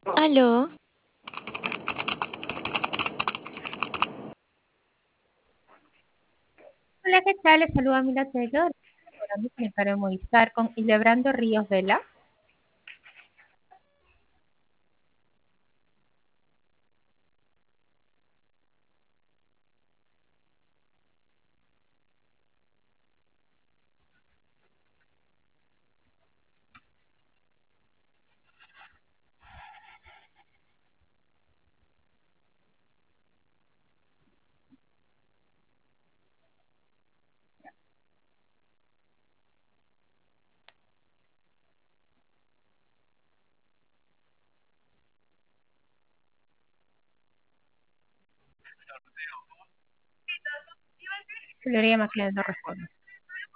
Aló, Hola, ¿qué tal? Les saluda Mila Taylor. Ahora mismo me de Movistar con Ilebrando Ríos Vela. Floría McLeod no responde.